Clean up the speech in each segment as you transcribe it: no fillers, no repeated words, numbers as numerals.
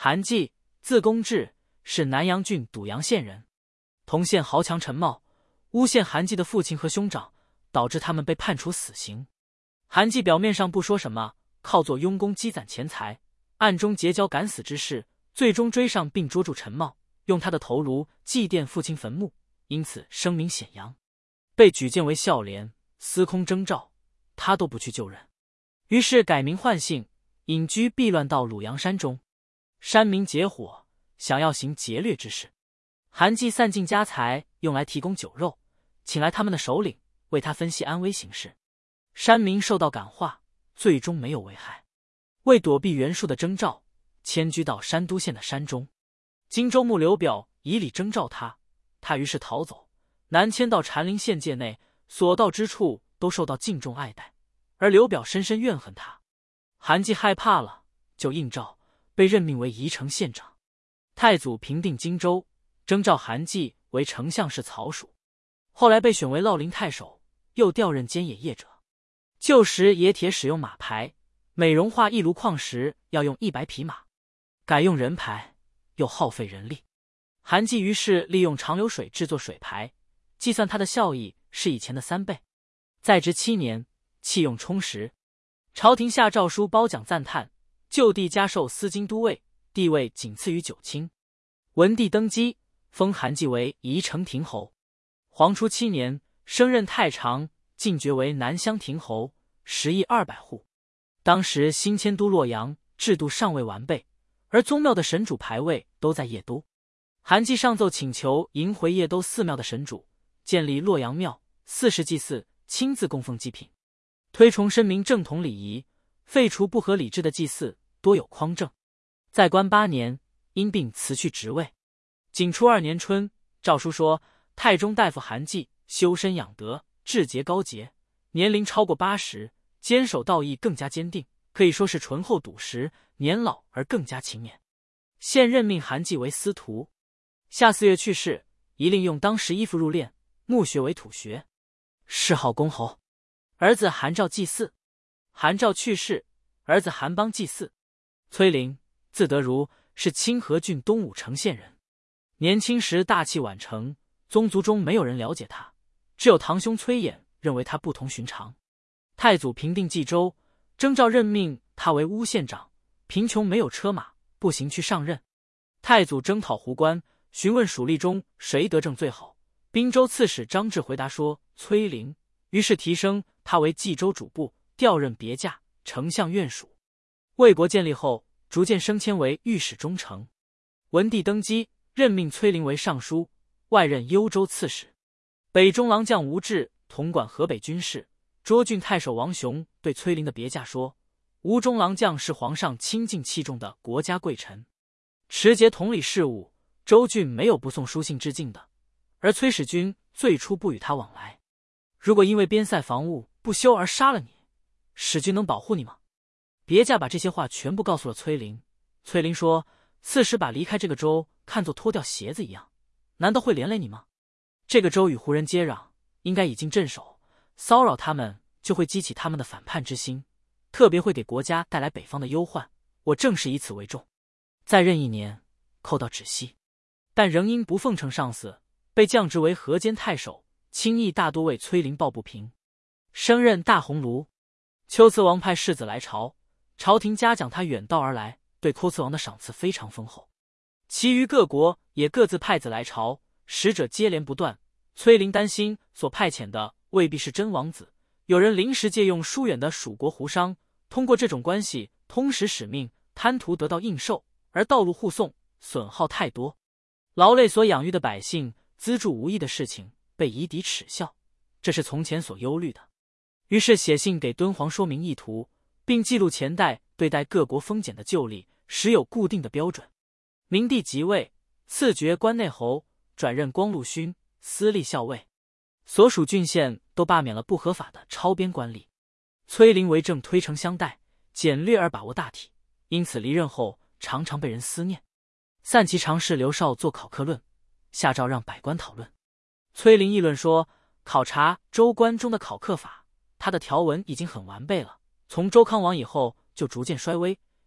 韩继，字公志，是南阳郡堵阳县人。同县豪强陈茂诬陷韩继的父亲和兄长，导致他们被判处死刑。韩继表面上不说什么，靠做佣工积攒钱财，暗中结交敢死之士，最终追上并捉住陈茂，用他的头颅祭奠父亲坟墓，因此声名显扬，被举荐为孝廉，司空征召，他都不去就任，于是改名换姓，隐居避乱到鲁阳山中。山民结伙，想要行劫掠之事，韩继散尽家财，用来提供酒肉，请来他们的首领，为他分析安危形势。山民受到感化，最终没有危害。为躲避袁术的征召，迁居到山都县的山中。荆州牧刘表以礼征召他，他于是逃走，南迁到禅陵县界内，所到之处都受到敬重爱戴，而刘表深深怨恨他。韩继害怕了，就应召，被任命为宜城县长。太祖平定荆州，征召韩继为丞相侍曹属，后来被选为乐陵太守，又调任监野业者。旧时冶铁使用马牌，每融化一炉矿石要用100匹马，改用人牌，又耗费人力。韩继于是利用长流水制作水牌，计算它的效益是以前的3倍。在职7年，器用充实，朝廷下诏书褒奖赞叹，就地加授司京都尉，地位仅次于九卿。文帝登基，封韩继为宜城亭侯。黄初7年，升任太常，进爵为南乡亭侯，食邑200户。当时新迁都洛阳，制度尚未完备，而宗庙的神主牌位都在邺都。韩继上奏请求迎回邺都寺庙的神主，建立洛阳庙，40祭祀，亲自供奉祭品，推崇申明正统礼仪，废除不合礼制的祭祀，多有匡正。在官8年，因病辞去职位。景初2年春，诏书说太中大夫韩继修身养德，志节高洁，年龄超过80，坚守道义更加坚定，可以说是醇厚笃实，年老而更加勤勉。现任命韩继为司徒。夏4月去世，一令用当时衣服入殓，墓穴为土穴，谥号公侯。儿子韩昭祭祀。韩昭去世，儿子韩邦祭祀。崔陵，字德如，是清河郡东武城县人。年轻时大器晚成，宗族中没有人了解他，只有堂兄崔琰认为他不同寻常。太祖平定冀州，征召任命他为乌县长，贫穷没有车马，步行去上任。太祖征讨胡关，询问属吏中谁得政最好，滨州刺史张志回答说崔陵，于是提升他为冀州主簿，调任别驾，丞相院属。魏国建立后，逐渐升迁为御史中丞。文帝登基，任命崔陵为尚书，外任幽州刺史。北中郎将吴质统管河北军事，涿郡太守王雄对崔陵的别驾说，吴中郎将是皇上亲近器重的国家贵臣，持节统理事务，州郡没有不送书信致敬的，而崔使君最初不与他往来。如果因为边塞防务不修而杀了你，使君能保护你吗？别驾把这些话全部告诉了崔陵。崔陵说，刺史把离开这个州看作脱掉鞋子一样，难道会连累你吗？这个州与胡人接壤，应该已经镇守，骚扰他们就会激起他们的反叛之心，特别会给国家带来北方的忧患，我正是以此为重。再任1年，扣到止息，但仍因不奉承上司，被降职为河间太守，轻易大多为崔陵抱不平，升任大鸿胪。龟兹王派世子来朝，朝廷嘉奖他远道而来，对龟兹王的赏赐非常丰厚。其余各国也各自派子来朝，使者接连不断。崔陵担心所派遣的未必是真王子，有人临时借用疏远的蜀国胡商，通过这种关系通识使命，贪图得到应受，而道路护送，损耗太多，劳累所养育的百姓，资助无益的事情，被夷狄耻笑，这是从前所忧虑的。于是写信给敦煌说明意图，并记录前代对待各国封简的旧例，实有固定的标准。明帝即位，赐爵关内侯，转任光禄勋、司隶校尉，所属郡县都罢免了不合法的超编官吏。崔陵为政推诚相待，简略而把握大体，因此离任后常常被人思念。散骑常侍刘绍做考课论，下诏让百官讨论。崔陵议论说，考察州官中的考课法，他的条文已经很完备了，从周康王以后就逐渐衰微，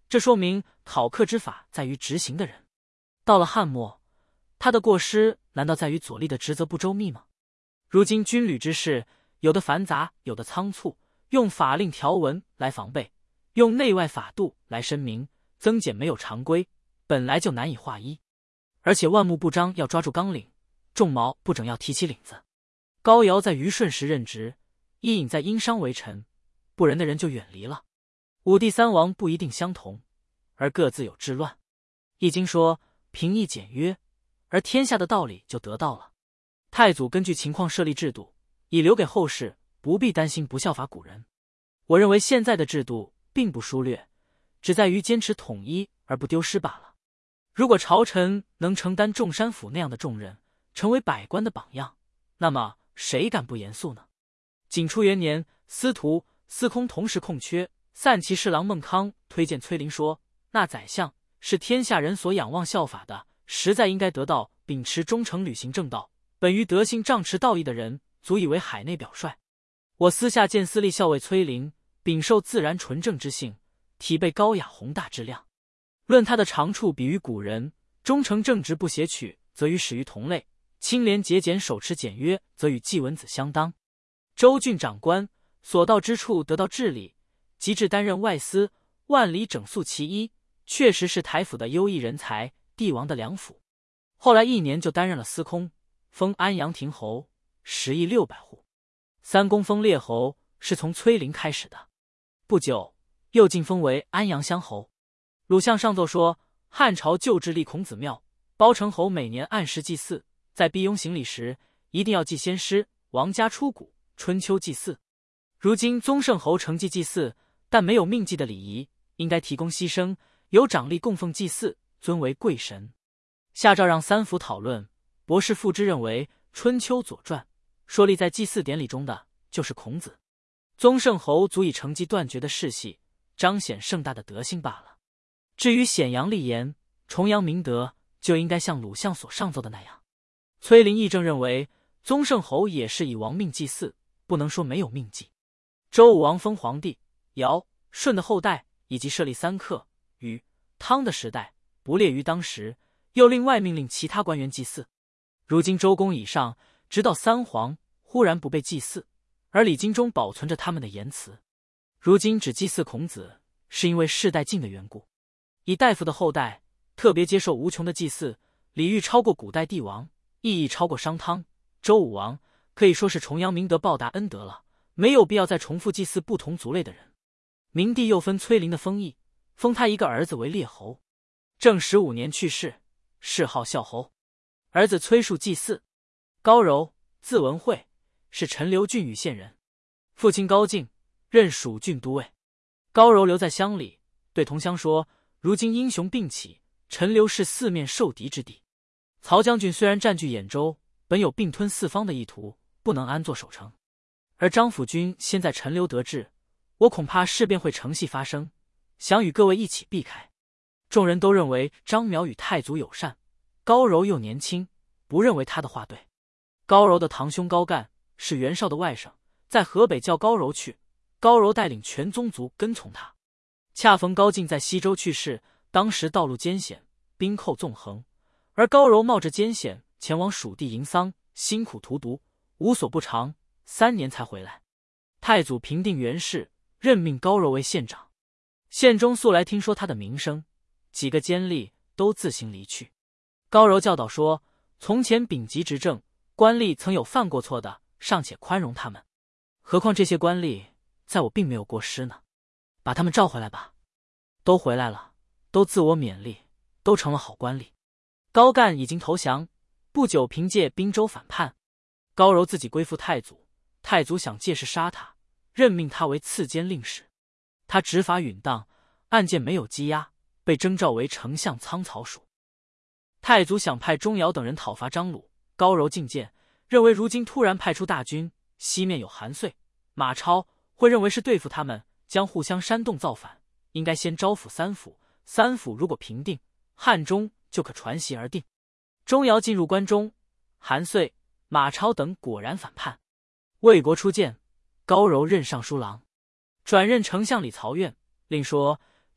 这说明考克之法在于执行的人。到了汉末，他的过失难道在于左立的职责不周密吗？如今军旅之事，有的繁杂，有的仓促，用法令条文来防备，用内外法度来申明，增减没有常规，本来就难以划一。而且万目不张要抓住纲领，众毛不整要提起领子。高尧在虞舜时任职，伊尹在殷商为臣，不仁的人就远离了。五帝三王不一定相同，而各自有治乱。易经说平易简约，而天下的道理就得到了。太祖根据情况设立制度，以留给后世，不必担心不效法古人。我认为现在的制度并不疏略，只在于坚持统一而不丢失罢了。如果朝臣能承担众山府那样的重任，成为百官的榜样，那么谁敢不严肃呢？景初元年，司徒、司空同时空缺，散骑侍郎孟康推荐崔林说：“那宰相是天下人所仰望效法的，实在应该得到秉持忠诚履行正道，本于德性仗持道义的人，足以为海内表率。”我私下见司隶校尉崔林，秉受自然纯正之性，体备高雅宏大之量。论他的长处比于古人，忠诚正直不谐曲，则与始于同类；清廉节俭手持简约，则与季文子相当。州郡长官所到之处得到治理，及至担任外司，万里整肃其一，确实是台府的优异人才，帝王的良辅。后来1年就担任了司空，封安阳亭侯，10邑600户。三公封列侯是从崔林开始的，不久又晋封为安阳乡侯。鲁相上奏说，汉朝旧制立孔子庙，包成侯每年按时祭祀，在逼庸行礼时一定要祭先师、王家出谷、春秋祭祀。如今宗圣侯承继祭祀，但没有命祭的礼仪，应该提供牺牲，由长吏供奉祭祀，尊为贵神。下诏让三府讨论，博士傅之认为春秋左传说立在祭祀典礼中的就是孔子。宗圣侯足以承继断绝的世系，彰显盛大的德性罢了。至于显扬立言、崇扬明德，就应该像鲁相所上奏的那样。崔林议政认为，宗圣侯也是以王命祭祀，不能说没有命祭。周武王封皇帝，尧、舜的后代以及设立三克、禹、汤的时代，不列于当时，又另外命令其他官员祭祀。如今周公以上，直到三皇，忽然不被祭祀，而礼经中保存着他们的言辞。如今只祭祀孔子，是因为世代近的缘故。以大夫的后代特别接受无穷的祭祀，礼遇超过古代帝王，意义超过商汤、周武王，可以说是崇扬明德、报答恩德了，没有必要再重复祭祀不同族类的人。明帝又分崔林的封邑，封他一个儿子为列侯。正15年去世，谥号孝侯。儿子崔戍祭祀。高柔，字文惠，是陈留郡禹县人，父亲高敬任蜀郡都尉。高柔留在乡里，对同乡说：“如今英雄并起，陈留是四面受敌之地。曹将军虽然占据兖州，本有并吞四方的意图，不能安坐守城。而张辅军先在陈留得志，我恐怕事变会乘隙发生，想与各位一起避开。”众人都认为张邈与太祖友善，高柔又年轻，不认为他的话对。高柔的堂兄高干是袁绍的外甥，在河北叫高柔去，高柔带领全宗族跟从他。恰逢高敬在西周去世，当时道路艰险，兵寇纵横，而高柔冒着艰险前往蜀地营桑，辛苦荼毒，无所不长，3年才回来。太祖平定袁氏，任命高柔为县长。县中素来听说他的名声，几个监吏都自行离去。高柔教导说，从前丙级执政，官吏曾有犯过错的，尚且宽容他们，何况这些官吏在我并没有过失呢？把他们召回来吧。都回来了，都自我勉励，都成了好官吏。高干已经投降，不久凭借滨州反叛。高柔自己归附太祖，太祖想借势杀他，任命他为次监令史。他执法允当，案件没有积压，被征召为丞相仓曹署。太祖想派钟繇等人讨伐张鲁，高柔进谏，认为如今突然派出大军，西面有韩遂、马超，会认为是对付他们，将互相煽动造反，应该先招抚三府，三府如果平定，汉中就可传檄而定。钟繇进入关中，韩遂、马超等果然反叛。魏国初建，高柔任尚书郎，转任丞相李曹院，令说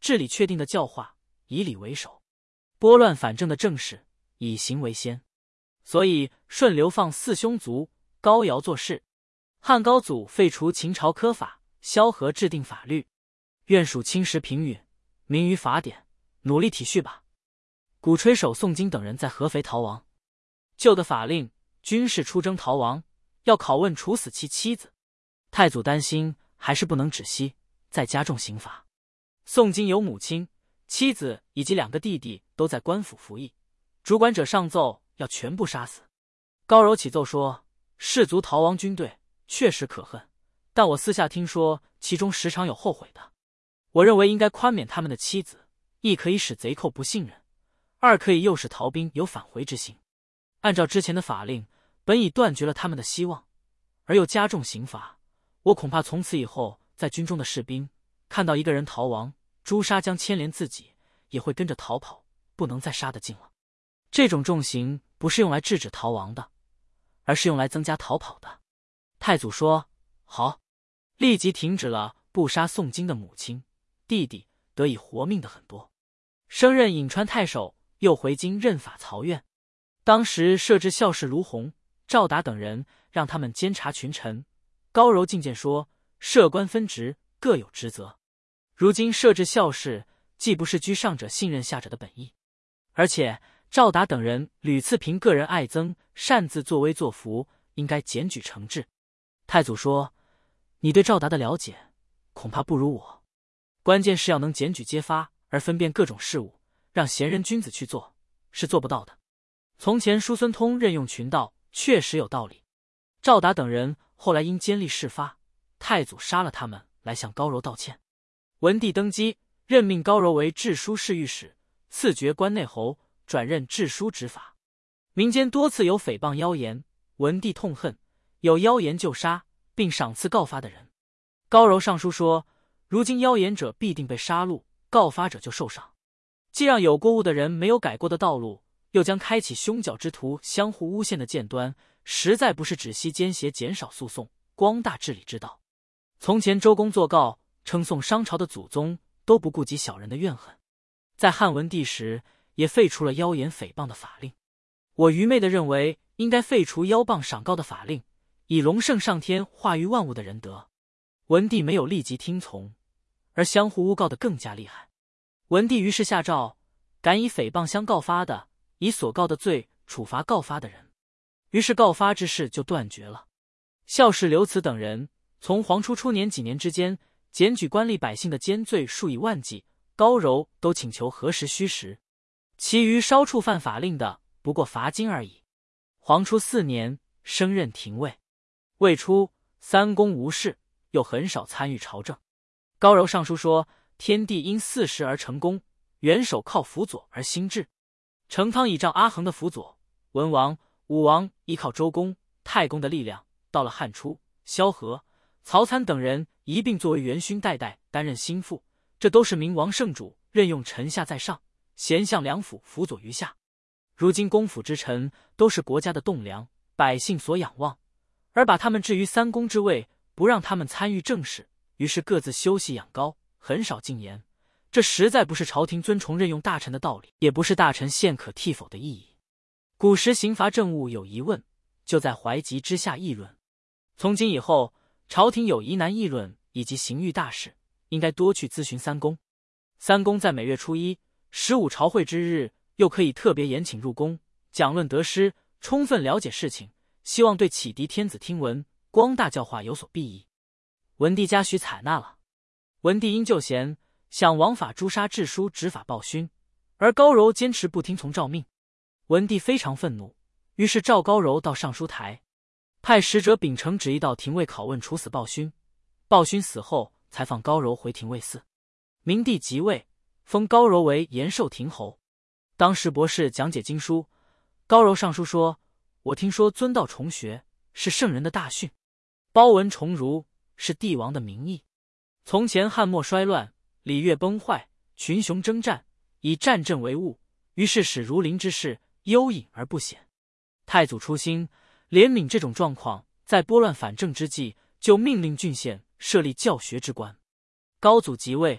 治理确定的教化，以礼为首；拨乱反正的政事，以刑为先。所以舜流放四兄族，高尧做事；汉高祖废除秦朝科法，萧何制定法律。愿属青时平允，明于法典，努力体恤吧。鼓吹手宋金等人在合肥逃亡，旧的法令，军士出征逃亡，要拷问处死其妻子。太祖担心还是不能止息，再加重刑罚。宋金有母亲、妻子以及2个弟弟都在官府服役，主管者上奏要全部杀死。高柔起奏说，士卒逃亡军队确实可恨，但我私下听说其中时常有后悔的。我认为应该宽免他们的妻子，一可以使贼寇不信任，二可以诱使逃兵有返回之心。按照之前的法令，本已断绝了他们的希望，而又加重刑罚，我恐怕从此以后在军中的士兵看到一个人逃亡，诛杀将牵连自己，也会跟着逃跑，不能再杀得进了。这种重刑不是用来制止逃亡的，而是用来增加逃跑的。太祖说好，立即停止了不杀宋金的母亲、弟弟，得以活命的很多。升任颍川太守，又回京任法曹院。当时设置校事卢洪、赵达等人，让他们监察群臣。高柔进谏说，设官分职，各有职责。如今设置校事，既不是居上者信任下者的本意，而且赵达等人屡次凭个人爱憎，擅自作威作福，应该检举惩治。太祖说，你对赵达的了解恐怕不如我，关键是要能检举揭发而分辨各种事务，让贤人君子去做，是做不到的。从前叔孙通任用群盗，确实有道理。赵达等人后来因奸吏事发，太祖杀了他们，来向高柔道歉。文帝登基，任命高柔为治书侍御史，赐爵关内侯，转任治书执法。民间多次有诽谤妖言，文帝痛恨，有妖言就杀，并赏赐告发的人。高柔上书说，如今妖言者必定被杀戮，告发者就受赏。既让有过误的人没有改过的道路，又将开启凶狡之徒相互诬陷的箭端，实在不是止息奸邪、减少诉讼、光大治理之道。从前周公作告，称颂商朝的祖宗，都不顾及小人的怨恨。在汉文帝时，也废除了妖言诽谤的法令。我愚昧地认为，应该废除妖谤赏告的法令，以隆盛上天、化于万物的仁德。文帝没有立即听从，而相互诬告的更加厉害。文帝于是下诏，敢以诽谤相告发的，以所告的罪处罚告发的人。于是告发之事就断绝了。校事刘慈等人从黄初初年几年之间，检举官吏百姓的奸罪数以万计，高柔都请求核实虚实。其余稍触犯法令的，不过罚金而已。黄初4年，升任廷尉。未初，三公无事，又很少参与朝政。高柔上书说，天帝因4时而成功，元首靠辅佐而兴治。成汤倚仗阿衡的辅佐，文王、武王依靠周公、太公的力量，到了汉初，萧何、曹参等人一并作为元勋，代代担任心腹，这都是明王圣主任用臣下在上，贤相良辅辅佐于下。如今公府之臣都是国家的栋梁，百姓所仰望，而把他们置于三公之位，不让他们参与政事，于是各自休息养高，很少进言。这实在不是朝廷尊崇任用大臣的道理，也不是大臣献可替否的意义。古时刑罚政务有疑问，就在怀集之下议论。从今以后，朝廷有疑难议论以及刑狱大事，应该多去咨询三公。三公在每月初1、15朝会之日，又可以特别延请入宫，讲论得失，充分了解事情，希望对启迪天子听闻、光大教化有所裨益。文帝嘉许采纳了。文帝因旧贤，想王法诛杀治书执法暴勋，而高柔坚持不听从诏命。文帝非常愤怒，于是召高柔到尚书台，派使者秉承旨意到廷尉拷问处死暴勋。暴勋死后，才放高柔回廷尉寺。明帝即位，封高柔为延寿亭侯。当时博士讲解经书，高柔上书说，我听说尊道重学是圣人的大训，褒文崇儒是帝王的名义。从前汉末衰乱，礼乐崩坏，群雄征战，以战阵为务，于是使儒林之士幽隐而不显。太祖初心，怜悯这种状况，在拨乱反正之际，就命令郡县设立教学之官。高祖即位，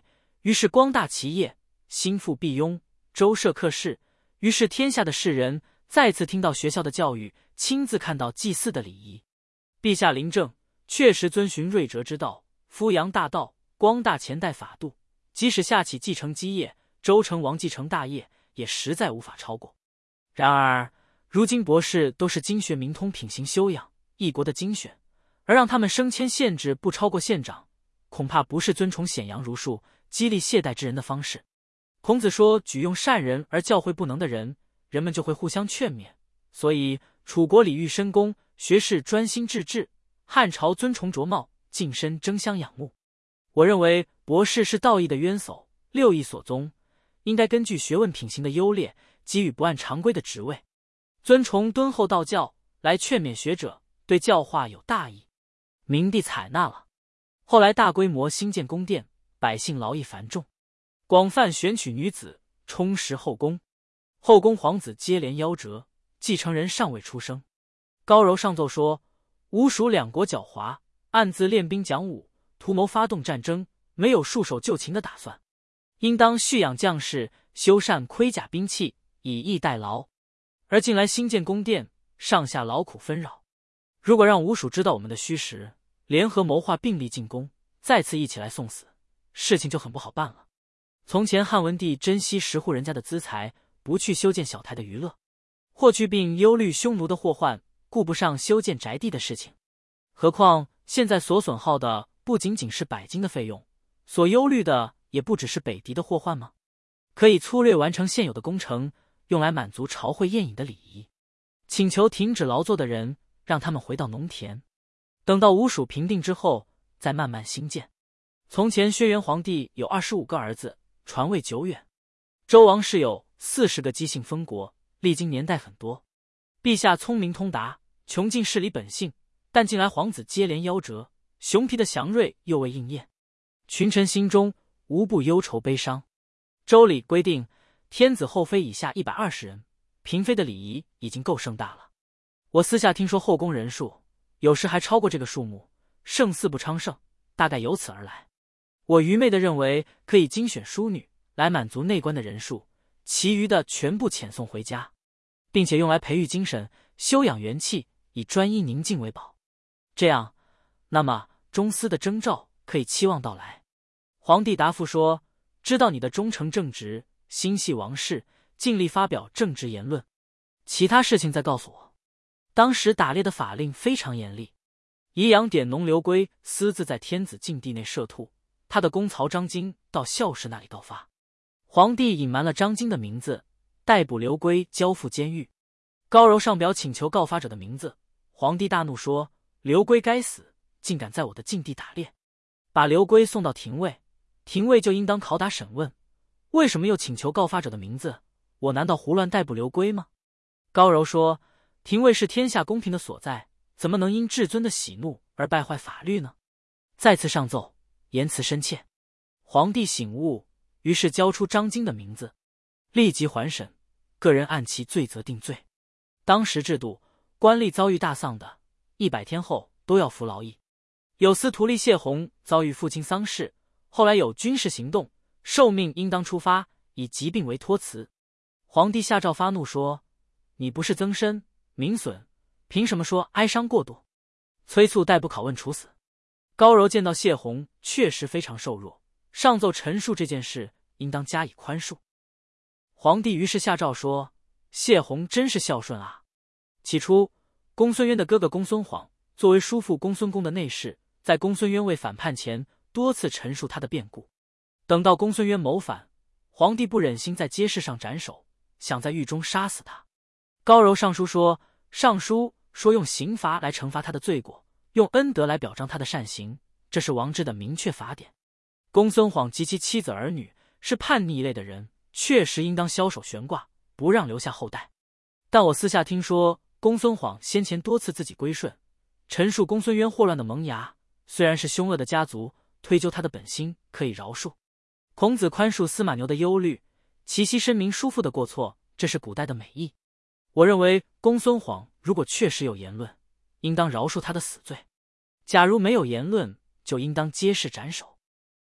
于是光大其业，兴复辟雍，周设克氏。于是天下的士人再次听到学校的教育，亲自看到祭祀的礼仪。陛下临政，确实遵循睿哲之道，夫扬大道，光大前代法度。即使下启继承基业，周成王继承大业，也实在无法超过。然而如今博士都是经学明通，品行修养，一国的精选，而让他们升迁限制不超过县长，恐怕不是尊崇显扬儒术，激励懈怠之人的方式。孔子说举用善人而教诲不能的人，人们就会互相劝勉。所以楚国礼遇深宫，学士专心致志，汉朝尊崇卓茂，近身争相仰慕。我认为博士是道义的渊薮，六艺所宗，应该根据学问品行的优劣，给予不按常规的职位。尊崇敦厚道教，来劝勉学者，对教化有大义。明帝采纳了。后来大规模兴建宫殿，百姓劳役繁重，广泛选取女子，充实后宫。后宫皇子接连夭折，继承人尚未出生。高柔上奏说，吴蜀两国狡猾，暗自练兵讲武，图谋发动战争，没有束手就擒的打算，应当蓄养将士，修缮盔甲兵器，以逸待劳。而近来兴建宫殿，上下劳苦纷扰，如果让吴蜀知道我们的虚实，联合谋划并力进攻，再次一起来送死，事情就很不好办了。从前汉文帝珍惜10户人家的资财，不去修建小台的娱乐，霍去病忧虑匈奴的祸患，顾不上修建宅地的事情。何况现在所损耗的不仅仅是百金的费用，所忧虑的也不只是北狄的祸患吗？可以粗略完成现有的工程，用来满足朝会宴饮的礼仪，请求停止劳作的人，让他们回到农田，等到吴蜀平定之后，再慢慢兴建。从前轩辕皇帝有25个儿子，传位久远。周王室有40个姬姓封国，历经年代很多。陛下聪明通达，穷尽事理本性，但近来皇子接连夭折，熊皮的祥瑞又未应验，群臣心中无不忧愁悲伤。周礼规定，天子后妃以下120人，嫔妃的礼仪已经够盛大了。我私下听说后宫人数有时还超过这个数目，胜似不昌盛，大概由此而来。我愚昧地认为可以精选淑女来满足内官的人数，其余的全部遣送回家，并且用来培育精神，修养元气，以专一宁静为宝。这样，那么中司的征召可以期望到来。皇帝答复说，知道你的忠诚正直，心系王室，尽力发表正直言论，其他事情再告诉我。当时打猎的法令非常严厉，宜阳典农刘圭私自在天子禁地内射兔，他的公曹张经到校士那里告发，皇帝隐瞒了张经的名字，逮捕刘圭，交付监狱。高柔上表请求告发者的名字，皇帝大怒说，刘圭该死，竟敢在我的禁地打猎，把刘圭送到廷尉，廷尉就应当拷打审问，为什么又请求告发者的名字？我难道胡乱逮捕刘圭吗？高柔说，廷尉是天下公平的所在，怎么能因至尊的喜怒而败坏法律呢？再次上奏，言辞深切。皇帝醒悟，于是交出张经的名字，立即还审，个人按其罪责定罪。当时制度，官吏遭遇大丧的100天后都要服劳役。有司徒吏谢宏遭遇父亲丧事，后来有军事行动，受命应当出发，以疾病为托辞。皇帝下诏发怒说，你不是增身民损，凭什么说哀伤过度？催促逮捕拷问处死。高柔见到谢宏确实非常瘦弱，上奏陈述这件事应当加以宽恕。皇帝于是下诏说，谢宏真是孝顺啊。起初公孙渊的哥哥公孙晃作为叔父公孙恭的内侍，在公孙渊未反叛前多次陈述他的变故。等到公孙渊谋反，皇帝不忍心在街市上斩首，想在狱中杀死他。高柔上书说，上书说用刑罚来惩罚他的罪过，用恩德来表彰他的善行，这是王制的明确法典。公孙晃及其妻子儿女是叛逆一类的人，确实应当枭首悬挂，不让留下后代。但我私下听说，公孙晃先前多次自己归顺，陈述公孙渊祸乱的萌芽，虽然是凶恶的家族，推究他的本心可以饶恕。孔子宽恕司马牛的忧虑，其息申明叔父的过错，这是古代的美意。我认为公孙晃如果确实有言论，应当饶恕他的死罪；假如没有言论，就应当揭示斩首。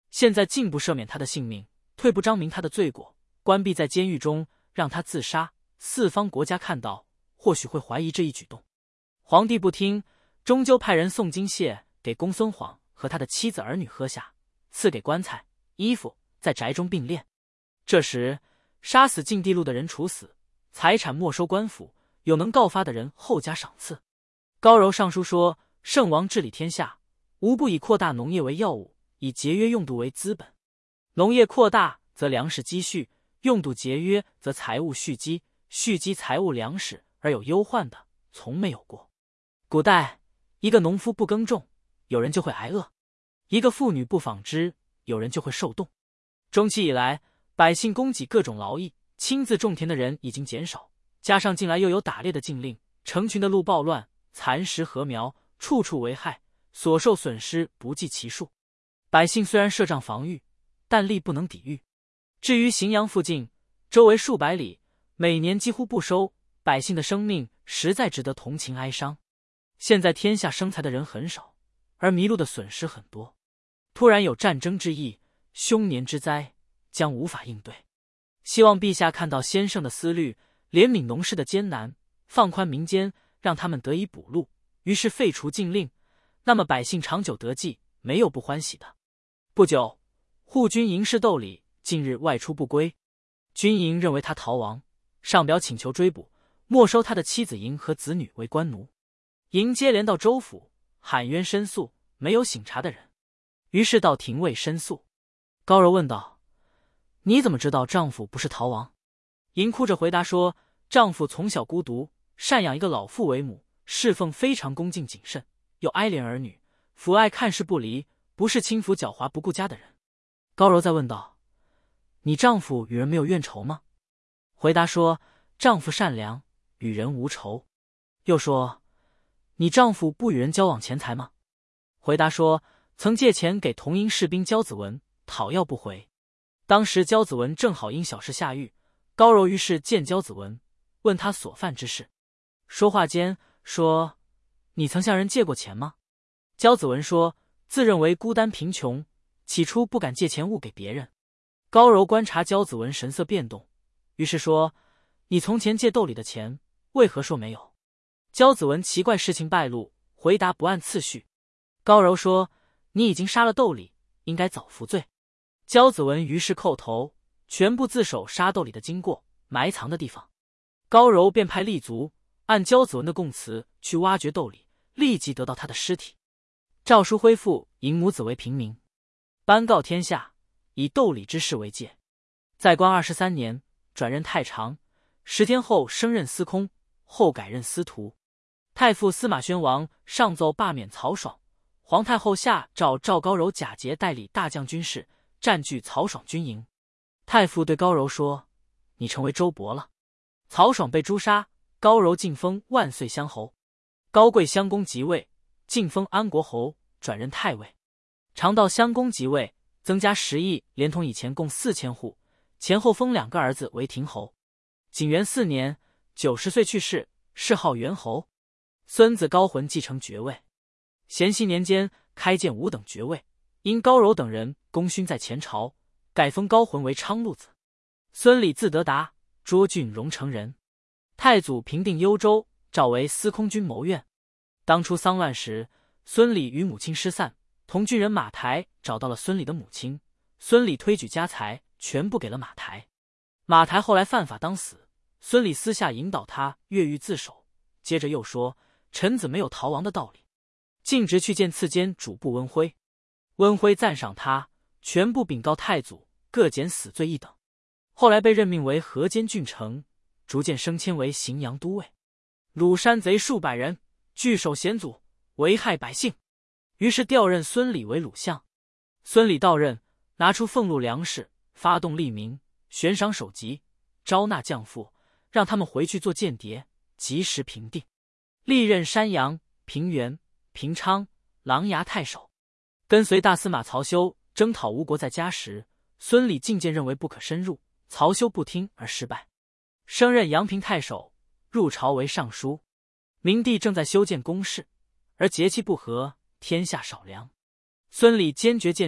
现在进不赦免他的性命，退不彰明他的罪过，关闭在监狱中，让他自杀，四方国家看到，或许会怀疑这一举动。皇帝不听，终究派人送金屑给公孙晃和他的妻子儿女喝下，赐给棺材、衣服，在宅中并殓。这时，杀死晋地禄的人处死，财产没收官府，有能告发的人后加赏赐。高柔上书说，圣王治理天下，无不以扩大农业为要务，以节约用度为资本。农业扩大则粮食积蓄，用度节约则财物蓄积，蓄积财物粮食而有忧患的，从没有过。古代一个农夫不耕种，有人就会挨饿；一个妇女不纺织，有人就会受冻。中期以来，百姓供给各种劳役，亲自种田的人已经减少，加上近来又有打猎的禁令，成群的鹿暴乱，蚕食禾苗，处处为害，所受损失不计其数。百姓虽然设帐防御，但力不能抵御。至于荥阳附近，周围数百里，每年几乎不收，百姓的生命实在值得同情哀伤。现在天下生财的人很少，而麋鹿的损失很多。突然有战争之意，凶年之灾，将无法应对。希望陛下看到先生的思虑，怜悯农事的艰难，放宽民间，让他们得以补路，于是废除禁令，那么百姓长久得计，没有不欢喜的。不久，护军营氏窦礼近日外出不归，军营认为他逃亡，上表请求追捕，没收他的妻子营和子女为官奴。营接连到州府喊冤申诉，没有醒察的人，于是到廷尉申诉。高柔问道：你怎么知道丈夫不是逃亡？营哭着回答说，丈夫从小孤独，赡养一个老妇为母，侍奉非常恭敬谨慎，又哀怜儿女，抚爱看事不离，不是轻浮狡猾不顾家的人。高柔再问道：你丈夫与人没有怨仇吗？回答说，丈夫善良，与人无仇。又说，你丈夫不与人交往钱财吗？回答说，曾借钱给同营士兵焦子文，讨要不回。当时焦子文正好因小事下狱，高柔于是见焦子文，问他所犯之事。说话间说，你曾向人借过钱吗？焦子文说，自认为孤单贫穷，起初不敢借钱物给别人。高柔观察焦子文神色变动，于是说，你从前借窦礼的钱，为何说没有？焦子文奇怪事情败露，回答不按次序。高柔说，你已经杀了窦礼，应该早服罪。焦子文于是叩头，全部自首杀窦礼的经过，埋藏的地方。高柔便派吏卒按焦子文的供词去挖掘窦礼，立即得到他的尸体。诏书恢复营母子为平民，颁告天下，以窦礼之事为戒。在官23年，转任太常，10天后升任司空，后改任司徒。太傅司马宣王上奏罢免曹爽，皇太后下诏赵高柔假节代理大将军事，占据曹爽军营。太傅对高柔说，你成为周伯了。曹爽被诛杀，高柔晋封万岁乡侯。高贵襄公即位，晋封安国侯，转任太尉。常到襄公即位，增加10邑，连同以前共4000户，前后封2个儿子为亭侯。景元4年，90岁去世，谥号元侯。孙子高浑继承爵位。咸熙年间，开建5等爵位，因高柔等人功勋在前朝，改封高浑为昌禄子。孙礼字德达，涿郡荣城人。太祖平定幽州，召为司空军谋院。当初丧乱时，孙礼与母亲失散，同郡人马台找到了孙礼的母亲，孙礼推举家财全部给了马台。马台后来犯法当死，孙礼私下引导他越狱自首，接着又说臣子没有逃亡的道理，径直去见次监主簿温辉。温辉赞赏他，全部禀告太祖，各减死罪1等。后来被任命为河间郡丞，逐渐升迁为荥阳都尉。鲁山贼数百人，据守险阻，危害百姓，于是调任孙礼为鲁相。孙礼到任，拿出俸禄粮食，发动吏民，悬赏首级，招纳将妇，让他们回去做间谍，及时平定。历任山阳、平原、平昌、琅琊太守。跟随大司马曹休征讨吴国在家时，孙礼进谏认为不可深入，曹休不听而失败。升任阳平太守，入朝为尚书。明帝正在修建宫室，而节气不和，天下少粮。孙礼坚决谏争，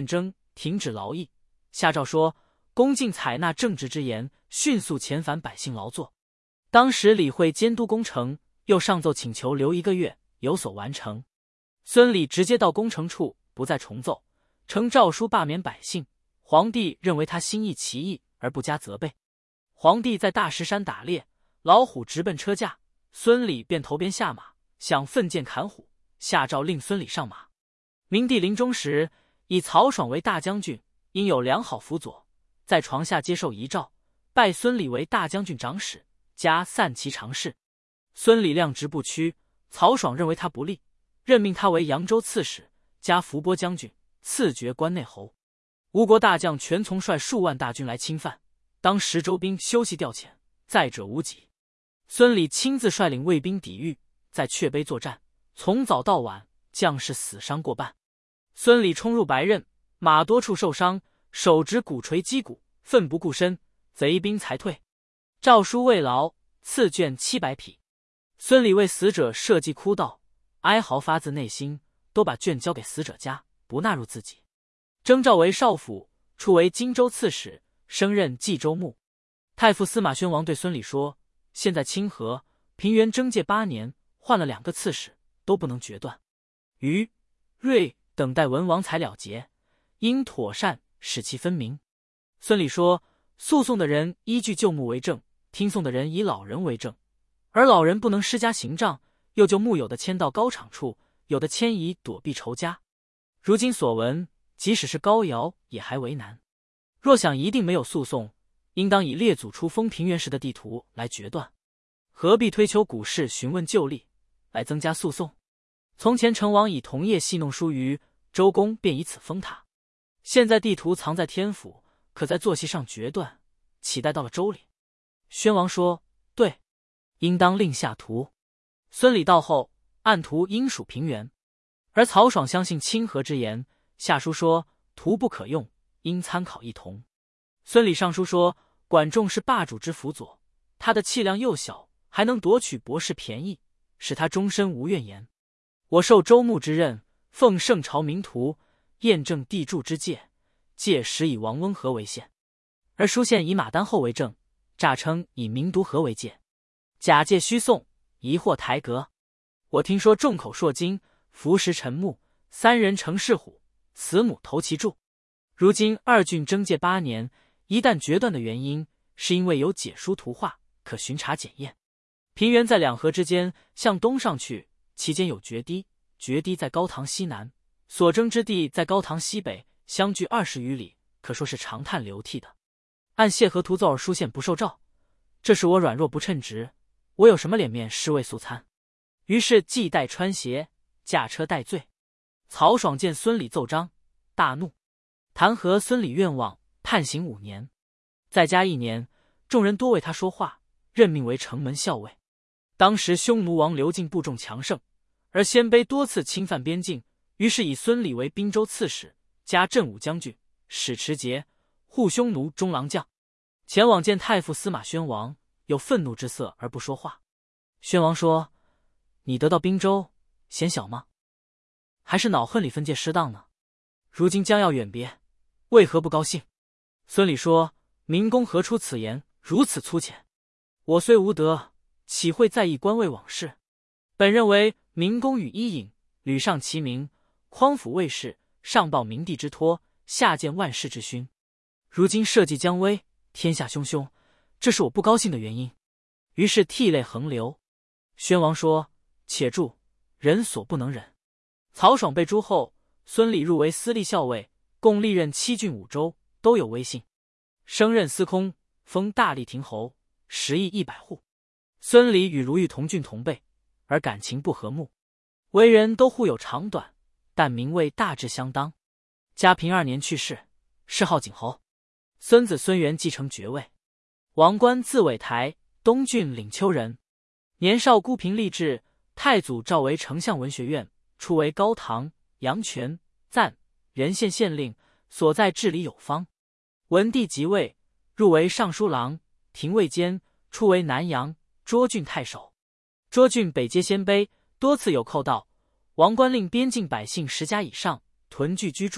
停止劳役，下诏说恭敬采纳正直之言，迅速遣返百姓劳作。当时李会监督工程，又上奏请求留1个月，有所完成。孙礼直接到工程处，不再重奏，呈诏书罢免百姓。皇帝认为他心意其意，而不加责备。皇帝在大石山打猎，老虎直奔车架，孙礼便头边下马，想奋剑砍虎，下诏令孙礼上马。明帝临终时，以曹爽为大将军，因有良好辅佐，在床下接受遗诏，拜孙礼为大将军长史，加散骑常侍。孙礼量直不屈，曹爽认为他不利，任命他为扬州刺史，加伏波将军，赐爵关内侯。吴国大将全从率数万大军来侵犯，当时周兵休息调遣，再者无几。孙礼亲自率领卫兵抵御，在阙碑作战，从早到晚，将士死伤过半。孙礼冲入白刃，马多处受伤，手执鼓槌击鼓，奋不顾身，贼兵才退。诏书未劳，赐卷700匹。孙礼为死者设祭哭悼，哀嚎发自内心，都把卷交给死者家，不纳入自己。征召为少府，初为荆州刺史，升任冀州牧。太傅司马宣王对孙礼说：现在清河、平原征界8年，换了2个刺史，都不能决断。于、睿等待文王才了结，应妥善使其分明。孙礼说：诉讼的人依据旧牧为正，听讼的人以老人为正，而老人不能施加刑杖，又就牧有的迁到高场处，有的迁移躲避仇家。如今所闻，即使是高尧也还为难。若想一定没有诉讼，应当以列祖初封平原时的地图来决断，何必推求古事询问旧例，来增加诉讼？从前成王以同业戏弄疏虞，周公便以此封他。现在地图藏在天府，可在坐席上决断，岂待到了周里？宣王说：对，应当另下图。孙礼到后，按图应属平原。而曹爽相信清河之言，下书说图不可用，应参考一同。孙礼上书说，管仲是霸主之辅佐，他的气量又小，还能夺取博士便宜，使他终身无怨言。我受周牧之任，奉圣朝明图，验证地柱之界，界实以王温和为限，而书县以马丹后为正，诈称以明都河为界，假借虚宋，疑惑台阁。我听说众口铄金，服食沉木，3人成是虎，慈母投其柱。如今2郡征界8年，一旦决断的原因，是因为有解书图画，可巡查检验。平原在2河之间，向东上去，其间有决堤，决堤在高唐西南，所征之地在高唐西北，相距20余里，可说是长叹流涕的。按谢河图奏而书县不受诏，这是我软弱不称职，我有什么脸面尸位素餐？于是系带穿鞋，驾车戴罪。曹爽见孙礼奏章，大怒，弹劾孙礼愿望，判刑5年，再加1年。众人多为他说话，任命为城门校尉。当时匈奴王刘敬部众强盛，而鲜卑多次侵犯边境，于是以孙礼为滨州刺史，加镇武将军、使持节、护匈奴中郎将。前往见太傅司马宣王，有愤怒之色而不说话。宣王说：你得到滨州，嫌小吗？还是脑恨里分界失当呢？如今将要远别，为何不高兴？孙礼说：明公何出此言，如此粗浅？我虽无德，岂会在意官位往事？本认为明公与伊尹屡上其名，匡抚卫士，上报明帝之托，下见万世之勋。如今社稷将危，天下汹汹，这是我不高兴的原因。于是涕泪横流。宣王说：且住，人所不能忍。曹爽被诛后，孙礼入为司隶校尉，共历任7郡5州，都有威信，升任司空，封大力亭侯，10邑100户。孙礼与如玉同郡同辈，而感情不和睦，为人都互有长短，但名位大致相当。嘉平2年去世，谥号景侯。孙子孙元继承爵位。王冠字伟台，东郡领丘人，年少孤贫立志，太祖召为丞相文学院，初为高唐、阳泉、赞、仁县县令，所在治理有方。文帝即位，入为尚书郎、廷尉监，初为南阳、涿郡太守。涿郡北接鲜卑，多次有寇盗，王冠令边境百姓10家以上屯聚居住，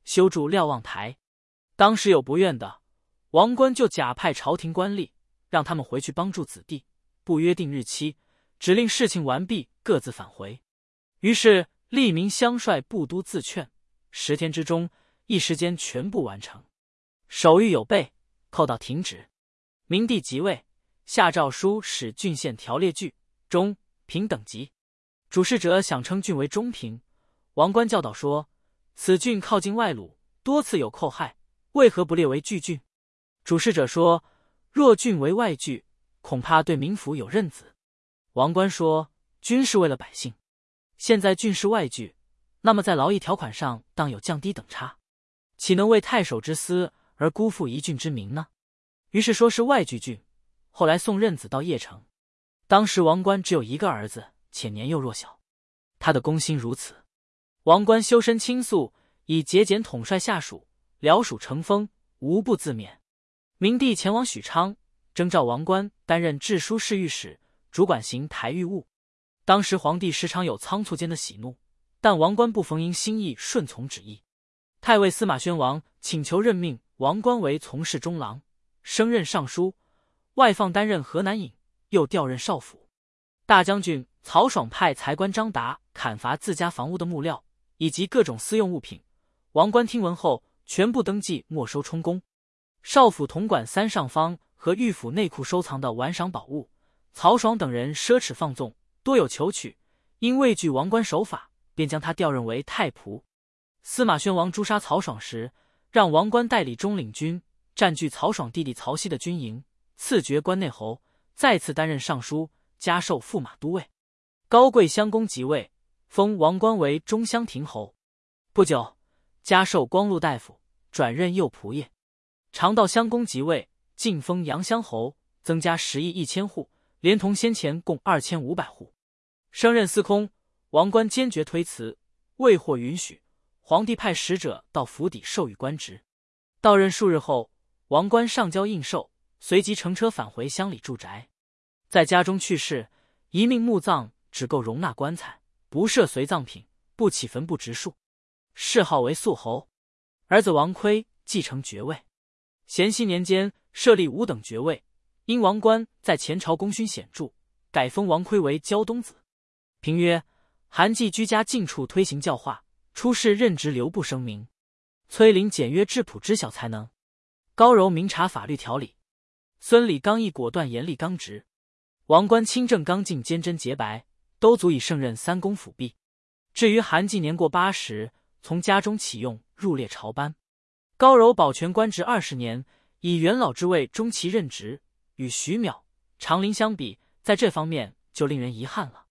修筑瞭望台。当时有不愿的，王冠就假派朝廷官吏，让他们回去帮助子弟，不约定日期，只令事情完毕，各自返回。于是吏民相率部都自劝，10天之中，一时间全部完成。手谕有备，寇到停止。明帝即位，下诏书使郡县条列郡、中、平等级。主事者想称郡为中平。王冠教导说：此郡靠近外虏，多次有寇害，为何不列为巨郡？主事者说：若郡为外郡，恐怕对民府有任子。王冠说：军是为了百姓，现在郡是外郡，那么在劳役条款上当有降低等差，岂能为太守之私而辜负一郡之民呢？于是说是外郡郡。后来送任子到邺城。当时王冠只有一个儿子，且年幼弱小，他的公心如此。王冠修身倾素，以节俭统帅下属，辽属成风，无不自勉。明帝前往许昌，征召王冠担任治书侍御史，主管刑台狱务。当时皇帝时常有仓促间的喜怒，但王冠不逢因心意顺从旨意。太尉司马宣王请求任命王冠为从事中郎，升任尚书，外放担任河南尹，又调任少府。大将军曹爽派才官张达砍伐自家房屋的木料以及各种私用物品，王冠听闻后全部登记没收充公。少府统管三上方和御府内库收藏的玩赏宝物，曹爽等人奢侈放纵，多有求取，因畏惧王冠守法，便将他调任为太仆。司马宣王诛杀曹爽时，让王冠代理中领军，占据曹爽弟弟曹熙的军营，赐爵关内侯，再次担任尚书，加授驸马都尉。高贵襄公即位，封王冠为中乡亭侯。不久，加授光禄大夫，转任右仆射。长道襄公即位，晋封阳乡侯，增加10亿1千户，连同先前共2500户。升任司空，王冠坚决推辞，未获允许。皇帝派使者到府邸授予官职。到任数日后，王冠上交印绶，随即乘车返回乡里住宅。在家中去世，一命墓葬只够容纳棺材，不设随葬品，不起坟不植树，谥号为肃侯。儿子王悝继承爵位。咸熙年间设立5等爵位，因王冠在前朝功勋显著，改封王悝为胶东子。评曰：韩继居家近处推行教化，出仕任职留步声名。崔林简约质朴知晓才能，高柔明察法律条理。孙礼刚毅果断严厉刚直。王冠清正刚劲坚贞洁白，都足以胜任3公辅弼。至于韩继年过80，从家中启用，入列朝班。高柔保全官职20年，以元老之位终其任职，与徐邈、长林相比，在这方面就令人遗憾了。